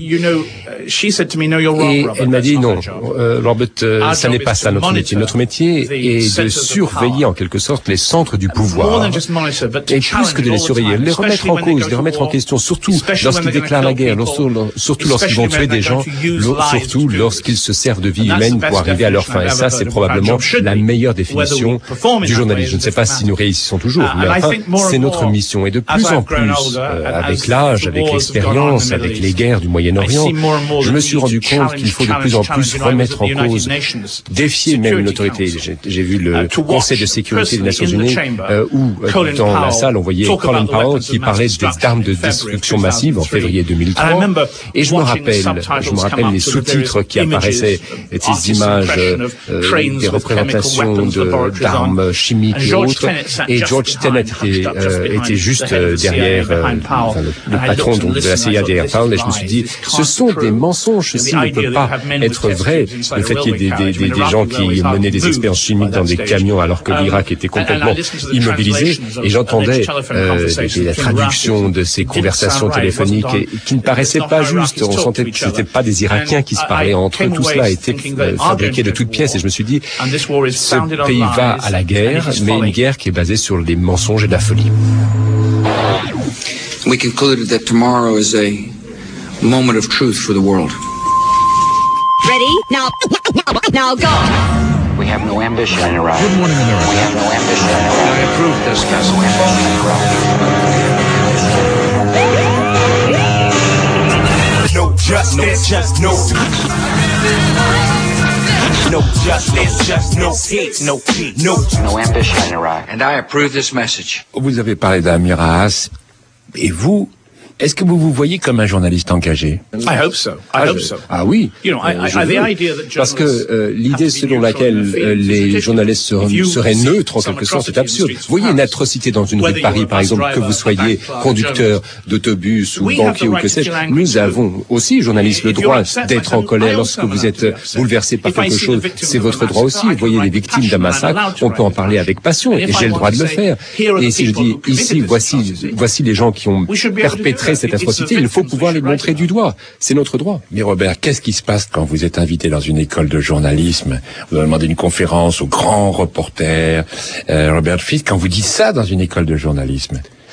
S21: Et elle m'a dit non, euh, Robert, euh, ça n'est pas ça notre métier. Notre métier est de surveiller en quelque sorte les centres du pouvoir, et plus que de les surveiller, les remettre en cause, les remettre en question, surtout lorsqu'ils déclarent la guerre, surtout lorsqu'ils vont tuer des gens, surtout lorsqu'ils se servent de vie humaine pour arriver à leur fin. Et ça, c'est probablement la meilleure définition du journalisme. Je ne sais pas si nous réussissons toujours, mais enfin, c'est notre mission. Et de plus en plus, euh, avec l'âge, avec l'expérience, avec les guerres du Moyen-Orient, je me suis rendu compte qu'il faut de plus en plus remettre en cause, défier même une autorité. J'ai, j'ai vu le Conseil de sécurité des Nations Unies, euh, où euh, dans la salle, on voyait Colin Powell qui parlait des armes de destruction massive en février deux mille trois. Et je me rappelle, je me rappelle les sous-titres qui apparaissaient, ces images, euh, des représentations de, d'armes chimiques et autres. Et George Tenet était, euh, était juste euh, derrière, euh, enfin, le, le patron donc, de la C I A derrière Powell. Et je me suis dit, ce sont des mensonges, ceci ne peut pas être vrai. Le fait qu'il y ait des, des, des, des gens qui menaient des expériences chimiques dans des camions alors que l'Irak était complètement immobilisé. Et j'entendais euh, la traduction de ces conversations téléphoniques et, qui ne paraissaient pas justes. On sentait que c'était pas des Irakiens qui se parlaient entre eux. Tout cela était euh, fabriqué de toutes pièces. Et je me suis dit, ce pays va à la guerre, mais une guerre qui est basée sur des mensonges et de la folie.
S4: We concluded that tomorrow is a moment of truth for the world.
S23: Ready? Now, now go.
S19: We have no ambition in Iraq.
S3: Good morning, America.
S19: We have no ambition in Iraq.
S4: I approve this message.
S24: No justice, just no no justice, just no peace, no peace, no
S19: no ambition in Iraq.
S4: And I approve this message.
S18: Vous avez parlé d'Amira Haas, et vous, est-ce que vous vous voyez comme un journaliste engagé?
S22: I hope so. I
S21: ah,
S22: hope
S21: je,
S22: so.
S21: Ah oui.
S22: You know, I, I, the idea that
S21: Parce que euh, l'idée selon laquelle euh, les journalistes seraient, seraient neutres en quelque sorte est absurde. Vous voyez une atrocité dans une rue de Paris, par exemple, que vous soyez conducteur d'autobus ou banquier ou que sais-je. Nous avons aussi, journalistes, le droit d'être en colère lorsque vous êtes bouleversé par quelque chose. C'est votre droit aussi. Vous voyez les victimes d'un massacre, on peut en parler avec passion et j'ai le droit de le faire. Et si je dis ici, voici, voici les gens qui ont perpétré cette atrocité, il faut pouvoir les montrer du doigt. C'est notre droit.
S18: Mais Robert, qu'est-ce qui se passe quand vous êtes invité dans une école de journalisme? Vous avez demandé une conférence au grand reporter euh, Robert Fisk. Quand vous dites ça dans une école de journalisme,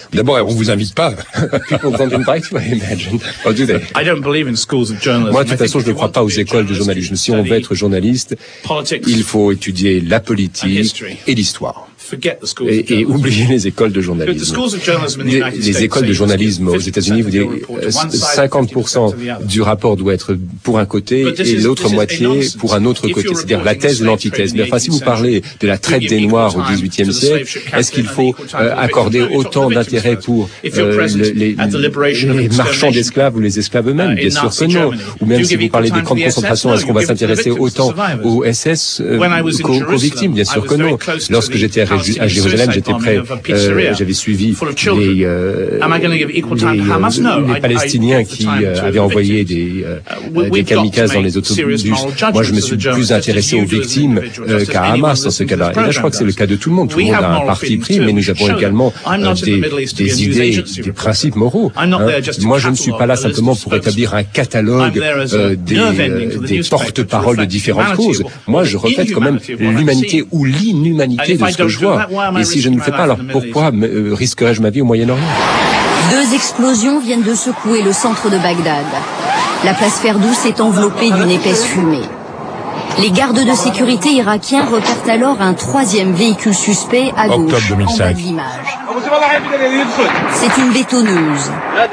S21: D'abord, on vous invite pas. People don't invite you, I imagine. Or do they?
S22: I don't believe in schools of journalism.
S21: Moi, de toute façon, je ne crois pas aux écoles de journalisme. Si on veut être journaliste, il faut étudier la politique et l'histoire. Et, et oubliez les écoles de journalisme. Les, les écoles de journalisme aux États-Unis, vous direz cinquante pour cent du rapport doit être pour un côté et l'autre moitié pour un autre côté, c'est-à-dire la thèse et l'antithèse. Mais enfin, si vous parlez de la traite des Noirs au dix-huitième siècle, est-ce qu'il faut euh, accorder autant d'intérêt pour euh, le, les, les marchands d'esclaves ou les esclaves eux-mêmes? Bien sûr que non. Ou même si vous parlez des camps de concentration, est-ce qu'on va s'intéresser autant aux S S euh, qu'aux, qu'aux victimes? Bien sûr que non. Lorsque j'étais à à Jérusalem, j'étais prêt, euh, j'avais suivi les, euh, les, euh, les Palestiniens qui euh, avaient envoyé des, euh, des kamikazes dans les autobus. Moi, je me suis plus intéressé aux victimes euh, qu'à Hamas dans ce cas-là. Et là, je crois que c'est le cas de tout le monde. Tout le monde a un parti pris, mais nous avons également euh, des, des idées, des principes moraux. Hein. Moi, je ne suis pas là simplement pour établir un catalogue euh, des, euh, des porte-paroles de différentes causes. Moi, je reflète quand même l'humanité ou l'inhumanité de ce que je vois. Et si je ne le fais pas, alors pourquoi euh, risquerais-je ma vie au Moyen-Orient?
S5: Deux explosions viennent de secouer le centre de Bagdad. La place Ferdous est enveloppée d'une épaisse fumée. Les gardes de sécurité irakiens repèrent alors un troisième véhicule suspect à gauche, en bas de l'image. C'est une bétonneuse.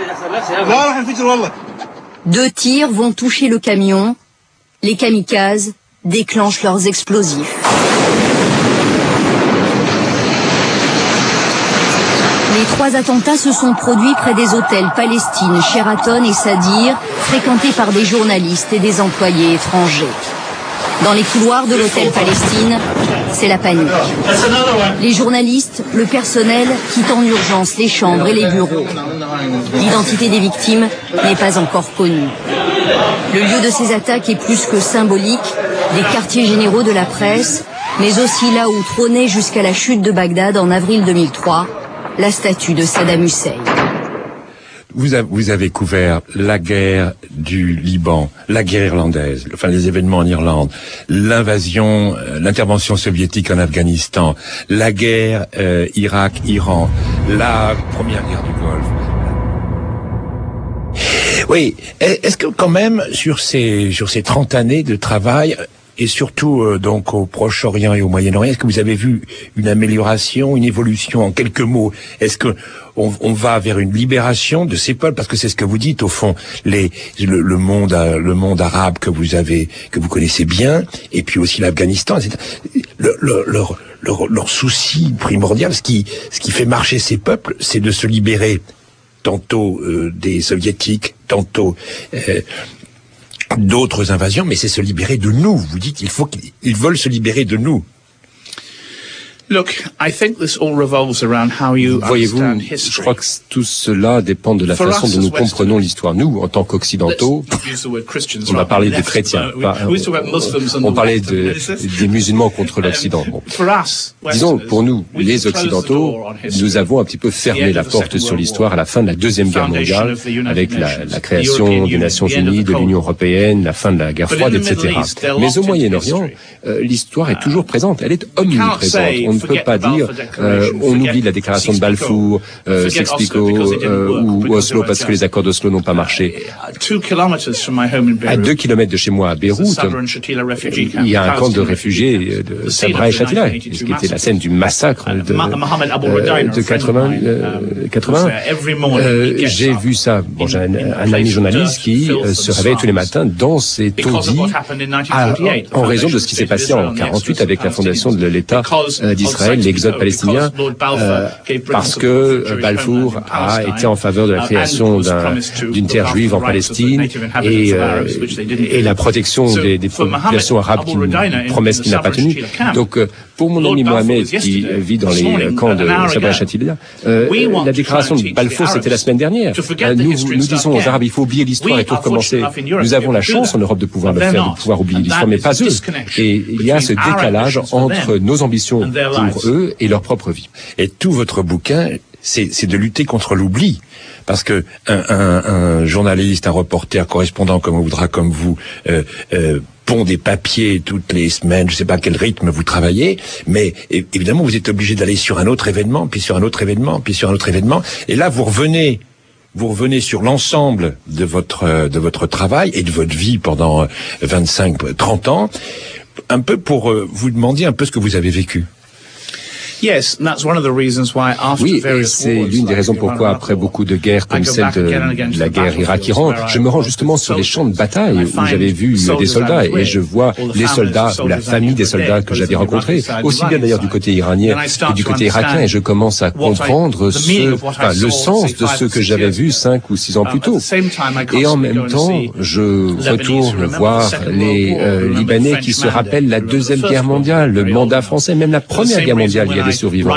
S5: Deux tirs vont toucher le camion. Les kamikazes déclenchent leurs explosifs. Les trois attentats se sont produits près des hôtels Palestine, Sheraton et Sadir, fréquentés par des journalistes et des employés étrangers. Dans les couloirs de l'hôtel Palestine, c'est la panique. Les journalistes, le personnel quittent en urgence les chambres et les bureaux. L'identité des victimes n'est pas encore connue. Le lieu de ces attaques est plus que symbolique, des quartiers généraux de la presse, mais aussi là où trônait jusqu'à la chute de Bagdad en avril deux mille trois, la statue de Saddam Hussein.
S18: Vous avez, vous avez couvert la guerre du Liban, la guerre irlandaise, enfin les événements en Irlande, l'invasion, euh, l'intervention soviétique en Afghanistan, la guerre euh, Irak-Iran, la première guerre du Golfe. Oui, est-ce que quand même sur ces sur ces trente années de travail et surtout euh, donc au Proche-Orient et au Moyen-Orient, est-ce que vous avez vu une amélioration, une évolution en quelques mots? Est-ce que on, on va vers une libération de ces peuples? Parce que c'est ce que vous dites au fond, les le, le monde le monde arabe que vous avez que vous connaissez bien, et puis aussi l'Afghanistan, et cetera. Le, le, leur, leur leur souci primordial, ce qui ce qui fait marcher ces peuples, c'est de se libérer tantôt euh, des soviétiques, tantôt euh, d'autres invasions, mais c'est se libérer de nous. Vous dites qu'il faut qu'ils veulent se libérer de nous.
S22: Look, I think this all revolves around how you
S21: Voyez-vous, je crois que tout cela dépend de la façon dont nous comprenons l'histoire. Nous, en tant qu'Occidentaux, on va parler des chrétiens. Pas, on, on parlait de, des musulmans contre l'Occident. Bon. Disons, pour nous, les Occidentaux, nous avons un petit peu fermé la porte sur l'histoire à la fin de la Deuxième Guerre mondiale, avec la, la création des Nations Unies, de l'Union européenne, la fin de la guerre froide, et cetera. Mais au Moyen-Orient, euh, l'histoire est toujours présente. Elle est omniprésente. On ne peut pas dire euh, on oublie la déclaration de Balfour, euh, Sykes-Picot euh, ou Oslo parce que les accords d'Oslo n'ont pas marché. À deux kilomètres de chez moi à Beyrouth, il y a un camp de réfugiés de Sabra et Shatila, ce qui était la scène du massacre de, euh, de quatre-vingts. Euh, quatre-vingts. Euh, j'ai vu ça. Bon, j'ai un, un ami journaliste qui euh, se réveille tous les matins dans ces taudis à, en raison de ce qui s'est passé en quarante-huit avec la fondation de l'État euh, d'Israël, l'exode palestinien, euh, parce que Balfour a été en faveur de la création d'un, d'une terre juive en Palestine et, euh, et la protection des, des populations arabes, qui, une promesse qui n'a pas tenue. Donc, euh, pour mon ami Mohamed, qui vit dans les camps de Sabra et Shatila, euh, la déclaration de Balfour, c'était la semaine dernière. Euh, nous, nous disons aux Arabes, il faut oublier l'histoire et tout recommencer. Nous avons la chance en Europe de pouvoir le faire, de pouvoir oublier l'histoire, mais pas eux. Et il y a ce décalage entre nos ambitions pour eux et leur propre vie.
S18: Et tout votre bouquin, c'est, c'est de lutter contre l'oubli. Parce que un, un, un journaliste, un reporter, correspondant comme on voudra, comme vous, euh, euh, pond des papiers toutes les semaines, je sais pas à quel rythme vous travaillez, mais évidemment vous êtes obligé d'aller sur un autre événement, puis sur un autre événement, puis sur un autre événement, et là vous revenez, vous revenez sur l'ensemble de votre de votre travail et de votre vie pendant vingt-cinq, trente ans, un peu pour vous demander un peu ce que vous avez vécu.
S22: Oui,
S21: et c'est l'une des raisons pourquoi, après beaucoup de guerres comme celle de la guerre Irak-Iran, je me rends justement sur les champs de bataille où j'avais vu des soldats et je vois les soldats ou la famille des soldats que j'avais rencontrés, aussi bien d'ailleurs du côté iranien que du côté irakien, et je commence à comprendre ce, enfin, le sens de ce que j'avais vu cinq ou six ans plus tôt. Et en même temps, je retourne voir les euh, Libanais qui se rappellent la Deuxième Guerre mondiale, le mandat français, même la Première Guerre mondiale, il y a des survivants.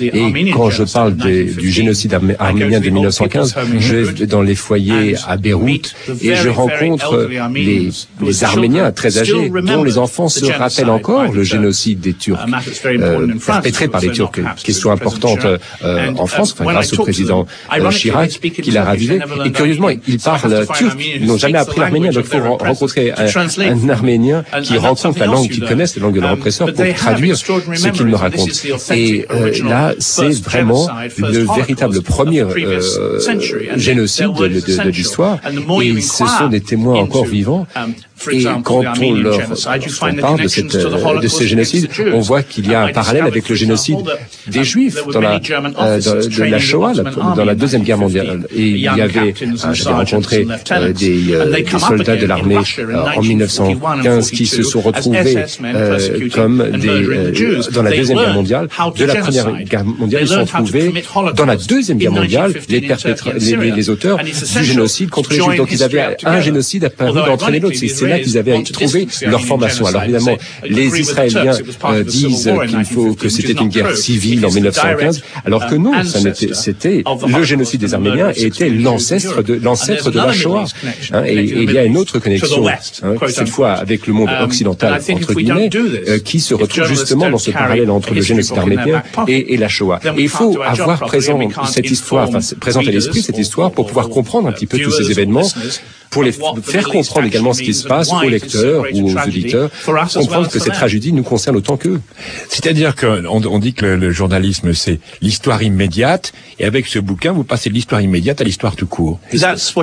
S21: Et quand je parle des, du génocide arménien de mille neuf cent quinze, je vais dans les foyers à Beyrouth et je rencontre les, les Arméniens très âgés dont les enfants se rappellent encore le génocide des Turcs euh, perpétré par les Turcs, question importante euh, en France, enfin, grâce au président euh, Chirac qui l'a ravivé. Et curieusement, ils parlent turc, ils n'ont jamais appris l'arménien, donc il faut rencontrer un, un Arménien qui rencontre la langue qu'ils connaissent, la langue de leur oppresseur, pour traduire ce qu'ils me racontent. Et euh, là, c'est vraiment le véritable premier euh, génocide de, de, de l'histoire. Et ce sont des témoins encore vivants. Et quand on leur on parle de, cette, de ce génocide, on voit qu'il y a un parallèle avec le génocide des Juifs dans la, euh, dans, de la Shoah, dans la Deuxième Guerre mondiale. Et il y avait, euh, j'avais rencontré euh, des, euh, des soldats de l'armée euh, en mille neuf cent quinze qui se sont retrouvés euh, comme des, euh, dans la Deuxième Guerre mondiale. De la Première Guerre mondiale, ils se sont retrouvés dans la Deuxième Guerre mondiale, les, perpétra- les, les, les auteurs du génocide contre les Juifs. Donc ils avaient un génocide apparu d'entraîner l'autre. C'est là qu'ils avaient trouvé leur formation. Alors évidemment, les Israéliens euh, disent qu'il faut que c'était une guerre civile en mille neuf cent quinze, alors que non, ça n'était, c'était le génocide des Arméniens était l'ancêtre de l'ancêtre de la Shoah. Hein, et, et il y a une autre connexion, hein, cette fois avec le monde occidental entre guillemets, euh, qui se retrouve justement dans ce parallèle entre le génocide arménien et, et la Shoah. Et il faut avoir présent cette histoire, enfin présente à l'esprit cette histoire pour pouvoir comprendre un petit peu tous ces événements, pour les faire comprendre également ce qui se passe aux lecteurs ou aux auditeurs, comprendre que cette tragédie nous concerne autant qu'eux.
S18: C'est-à-dire qu'on on dit que le, le journalisme, c'est l'histoire immédiate, et avec ce bouquin, vous passez de l'histoire immédiate à l'histoire tout court.
S21: En tout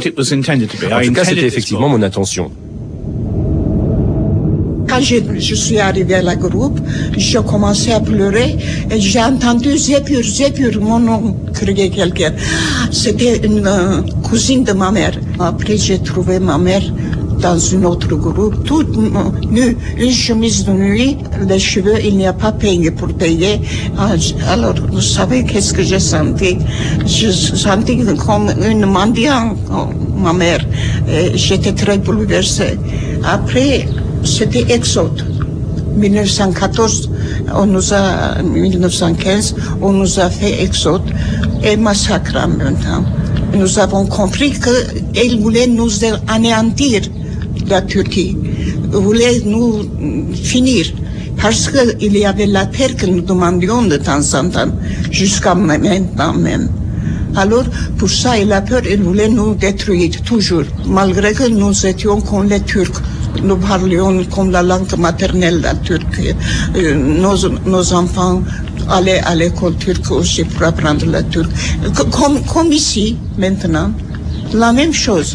S21: cas, c'était effectivement mon intention.
S6: Quand je, je suis arrivée à la groupe, je commençais à pleurer et j'ai entendu Zépur, Zépur, mon nom, crier quelqu'un. C'était une euh, cousine de ma mère. Après, j'ai trouvé ma mère dans un autre groupe, toute nue, une chemise de nuit, les cheveux, il n'y a pas payé pour payer. Alors, vous savez qu'est-ce que j'ai senti? Je sentis comme une mendiante, ma mère. Et j'étais très bouleversée. Après, c'était Exode. mille neuf cent quatorze, on nous a, mille neuf cent quinze, on nous a fait Exode et massacre en même temps. Nous avons compris qu'ils voulaient nous anéantir, la Turquie, voulait nous finir. Parce qu'il y avait la terre que nous demandions de temps en temps, jusqu'à maintenant même. Alors, pour ça, il a peur, il voulait nous détruire, toujours. Malgré que nous étions comme les Turcs. Nous parlions comme la langue maternelle de la Turquie. Nos, nos enfants allaient à l'école turque aussi pour apprendre la turque. Comme, comme ici, maintenant, la même chose.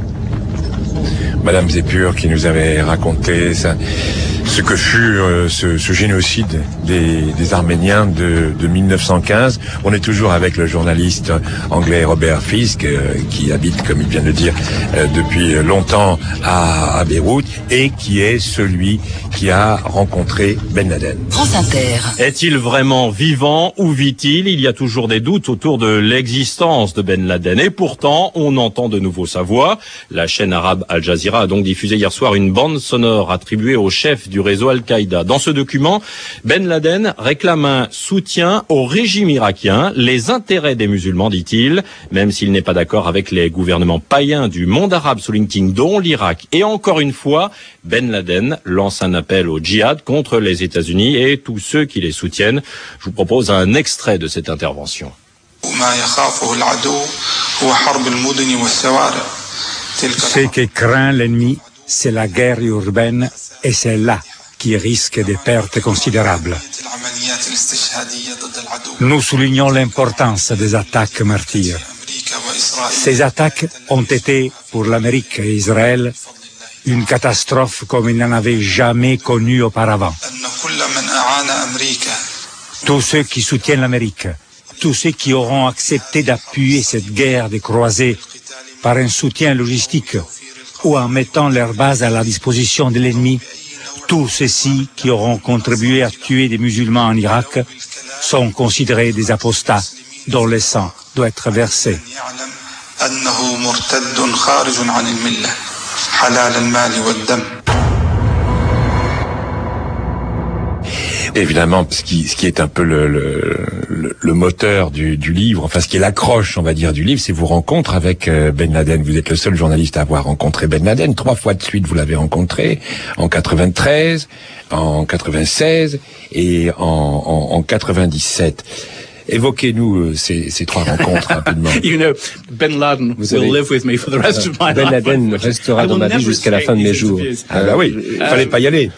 S18: Madame Zépur qui nous avait raconté ça, ce que fut euh, ce, ce génocide des, des Arméniens de, de mille neuf cent quinze. On est toujours avec le journaliste anglais Robert Fisk, euh, qui habite, comme il vient de le dire, euh, depuis longtemps à, à Beyrouth, et qui est celui qui a rencontré Ben Laden.
S5: France Inter.
S7: Est-il vraiment vivant ou vit-il? Il y a toujours des doutes autour de l'existence de Ben Laden. Et pourtant, on entend de nouveau sa voix. La chaîne arabe Al Jazeera a donc diffusé hier soir une bande sonore attribuée au chef du réseau Al-Qaïda. Dans ce document, Ben Laden réclame un soutien au régime irakien, les intérêts des musulmans, dit-il, même s'il n'est pas d'accord avec les gouvernements païens du monde arabe, souligne-t-il, dont l'Irak. Et encore une fois, Ben Laden lance un appel au djihad contre les États-Unis et tous ceux qui les soutiennent. Je vous propose un extrait de cette intervention.
S8: Ce que craint l'ennemi, c'est la guerre urbaine et c'est là qui risque des pertes considérables. Nous soulignons l'importance des attaques martyrs. Ces attaques ont été, pour l'Amérique et Israël, une catastrophe comme il n'en avait jamais connue auparavant. Tous ceux qui soutiennent l'Amérique, tous ceux qui auront accepté d'appuyer cette guerre des croisés par un soutien logistique ou en mettant leur base à la disposition de l'ennemi, tous ceux-ci qui auront contribué à tuer des musulmans en Irak sont considérés des apostats dont le sang doit être versé.
S21: Évidemment, ce qui, ce qui est un peu le, le, le moteur du, du livre, enfin ce qui est l'accroche, on va dire, du livre, c'est vos rencontres avec Ben Laden. Vous êtes le seul journaliste à avoir rencontré Ben Laden. Trois fois de suite, vous l'avez rencontré, en quatre-vingt-treize, en quatre-vingt-seize et en, en, en quatre-vingt-dix-sept. Évoquez-nous euh, ces, ces trois rencontres rapidement.
S22: You know, Ben Laden
S21: Vous
S22: will
S21: avez,
S22: live with me for the rest
S21: euh,
S22: of my
S21: Ben
S22: life.
S21: Laden restera dans ma vie jusqu'à la fin de mes jours. Ah bah oui, il
S22: Um,
S21: fallait pas y aller.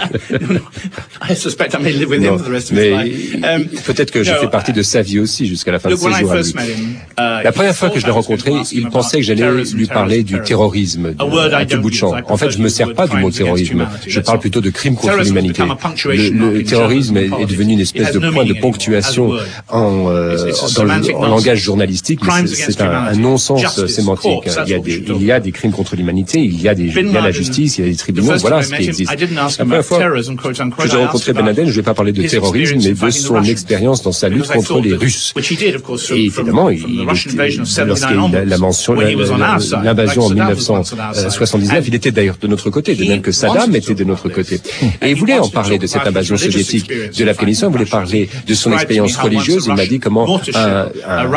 S22: I suspect I may live with
S21: Non,
S22: him for the rest of
S21: mais
S22: his life. Um,
S21: peut-être que je
S22: no,
S21: fais partie de sa vie aussi jusqu'à la fin
S22: look,
S21: de ses
S22: when I
S21: jours. à
S22: first
S21: lui.
S22: met him, uh,
S21: La première
S22: he
S21: fois que je l'ai
S22: thought I was going
S21: rencontré,
S22: to ask him
S21: il
S22: about
S21: pensait que j'allais
S22: terrorism,
S21: lui parler du terrorisme,
S22: A word I
S21: à tout
S22: don't
S21: bout de
S22: use.
S21: champ.
S22: I
S21: En fait, je
S22: prefer
S21: me
S22: to use
S21: sers
S22: the
S21: pas
S22: word
S21: du mot
S22: crimes against
S21: terrorisme.
S22: humanity,
S21: Je
S22: that's
S21: parle
S22: all.
S21: plutôt de crimes contre
S22: Terrorism has
S21: l'humanité.
S22: become a punctuation
S21: Le,
S22: mark
S21: le
S22: in
S21: terrorisme est,
S22: journalism
S21: est devenu une espèce
S22: It has
S21: de
S22: no
S21: point de
S22: meaning anymore
S21: ponctuation
S22: as a word.
S21: en, euh,
S22: It's- it's a
S21: dans le,
S22: semantic
S21: en
S22: nonsense.
S21: langage journalistique, mais
S22: Crimes
S21: c'est
S22: against
S21: c'est un, un
S22: humanity.
S21: non-sens
S22: Justice,
S21: sémantique.
S22: courts,
S21: Il y a
S22: that's what
S21: des,
S22: we should
S21: il y a des crimes contre l'humanité, il y a des, il y a la justice, il y a des tribunaux, voilà ce qui existe.
S22: I didn't ask
S21: La
S22: him
S21: première
S22: about
S21: fois
S22: terrorism, quote unquote.
S21: que j'ai
S22: I
S21: rencontré
S22: asked
S21: Ben
S22: about
S21: Laden, je ne vais pas parler de
S22: his
S21: terrorisme,
S22: experience
S21: mais
S22: in
S21: de
S22: fighting the
S21: son
S22: Russians.
S21: expérience dans sa lutte
S22: Because I
S21: contre
S22: thought
S21: les
S22: that-
S21: Russes.
S22: which he did, of course, from-
S21: Et évidemment,
S22: from-
S21: il,
S22: from the Russian
S21: il
S22: invasion of
S21: était, lorsqu'il y a
S22: seventy-nine
S21: eu la, la
S22: onwards,
S21: mention,
S22: when he was on our side,
S21: l'invasion en
S22: like
S21: mille neuf
S22: Saddam
S21: cent
S22: was on our side.
S21: soixante-dix-neuf, il était d'ailleurs de notre côté, de même que Saddam était de notre côté. Et il voulait en parler de cette invasion soviétique de l'Afghanistan, il voulait parler de son expérience religieuse, il m'a dit comment un, un,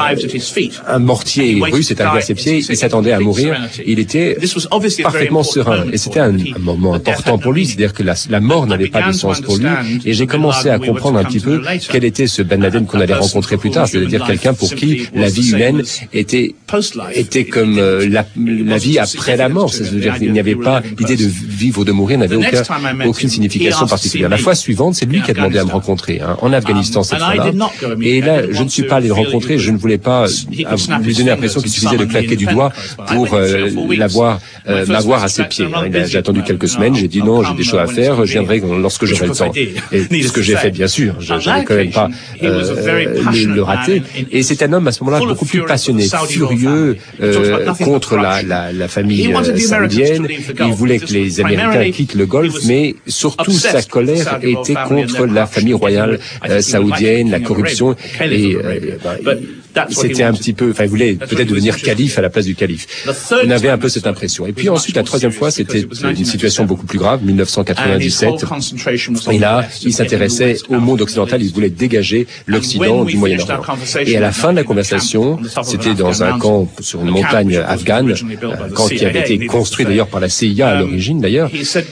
S21: un mortier russe est arrivé à ses pieds, il s'attendait à mourir, il était parfaitement serein. Et c'était un, un moment important pour lui, c'est-à-dire que la, la mort n'avait pas de sens pour lui. Et j'ai commencé à comprendre un petit peu quel était ce Ben Laden qu'on allait rencontrer plus tard, c'est-à-dire quelqu'un pour qui la vie humaine était, était comme euh, la, la vie après la mort. C'est-à-dire qu'il n'y avait pas l'idée de vivre ou de mourir, n'avait aucun, aucune signification particulière. La fois suivante, c'est lui qui a demandé à me rencontrer, hein, en Afghanistan cette fois-là. Et là, je ne suis pas allé le rencontrer, je ne voulais pas euh, lui donner l'impression qu'il suffisait de claquer du doigt pour euh, l'avoir, euh, m'avoir à ses pieds. Hein. Il a- J'ai attendu quelques semaines, j'ai dit non, j'ai des choses à faire, je viendrai lorsque j'aurai le temps. Et ce que j'ai fait, bien sûr, je n'allais quand même pas euh, le, le rater. Et c'est un homme à ce moment-là beaucoup plus passionné, furieux euh, contre la, la, la famille euh, saoudienne. Il voulait que les Américains quittent le Golfe, mais surtout sa colère était contre la famille royale euh, saoudienne, la corruption. Et euh, bah, c'était un petit peu, enfin, il voulait peut-être devenir calife à la place du calife. On avait un peu cette impression. Et puis ensuite, la troisième fois, c'était une situation beaucoup plus grave, mille neuf cent quatre-vingt-dix-sept. Et là, il s'intéressait au monde occidental, il voulait dégager l'Occident du Moyen-Orient. Et à la fin de la conversation, c'était dans un camp sur une montagne afghane, un camp qui avait été construit d'ailleurs par la C I A à l'origine d'ailleurs.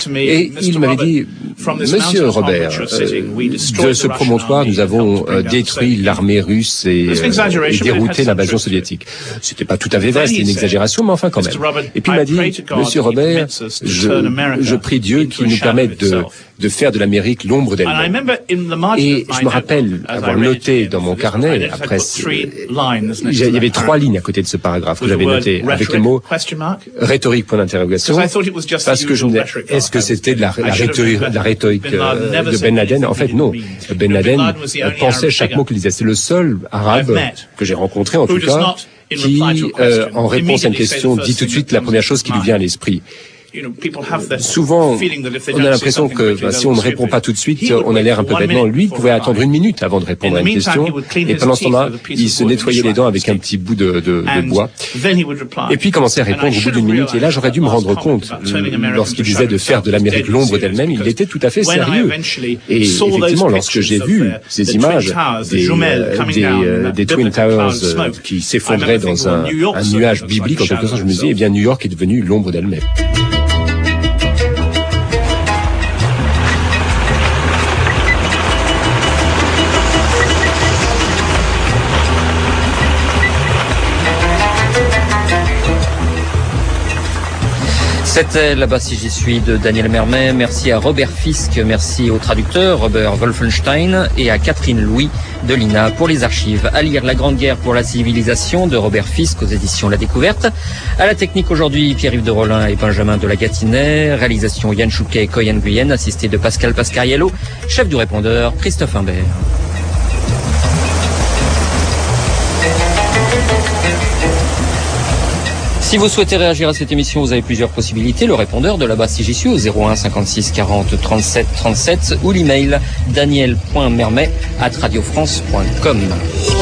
S21: Et il m'avait dit, Monsieur Robert, euh, de ce promontoire, nous avons euh, détruit l'armée russe et, euh, et dérouté l'invasion soviétique. C'était pas tout à fait vrai, c'était une exagération, mais enfin quand même. Et puis il m'a dit, Monsieur Robert, je, je prie Dieu qu'il nous permette de, de faire de l'Amérique l'ombre d'elle-même. Et je me rappelle avoir noté dans mon carnet, après, il y avait trois lignes à côté de ce paragraphe que j'avais noté, avec le mot rhétorique, point d'interrogation, parce que je me disais, est-ce que c'était de la, la rhétorique, la rhétorique euh, de Ben Laden? En fait, non. Ben Laden euh, pensait chaque mot qu'il disait. C'est le seul arabe que j'ai rencontré, en tout cas, qui, euh, en réponse à une question, dit tout de suite la première chose qui lui vient à l'esprit. Souvent, on a l'impression que bah, si on ne répond pas tout de suite, on a l'air un peu bêtement. Lui, il pouvait attendre une minute avant de répondre à une question. Et pendant ce temps-là, il se nettoyait les dents avec un petit bout de, de, de bois. Et puis, il commenait à répondre au bout d'une minute. Et là, j'aurais dû me rendre compte, lorsqu'il disait de faire de l'Amérique l'ombre d'elle-même, il était tout à fait sérieux. Et effectivement, lorsque j'ai vu ces images des, euh, des, euh, des Twin Towers euh, qui s'effondraient dans un, un nuage biblique, en quelque sorte, je me disais, eh bien, New York est devenue l'ombre d'elle-même.
S9: C'était Là-bas si j'y suis de Daniel Mermet. Merci à Robert Fisk, merci au traducteur Robert Wolfenstein et à Catherine Louis de l'I N A pour les archives. À lire La Grande Guerre pour la civilisation de Robert Fisk aux éditions La Découverte. À la technique aujourd'hui, Pierre-Yves de Rollin et Benjamin de la Gatinet. Réalisation Yann Chouquet et Coyan Guyenne, assisté de Pascal Pascariello. Chef du répondeur, Christophe Imbert. Si vous souhaitez réagir à cette émission, vous avez plusieurs possibilités. Le répondeur de Là-bas si j'y suis au zéro un cinquante-six quarante trente-sept trente-sept ou l'email daniel point mermet arobase radiofrance point com.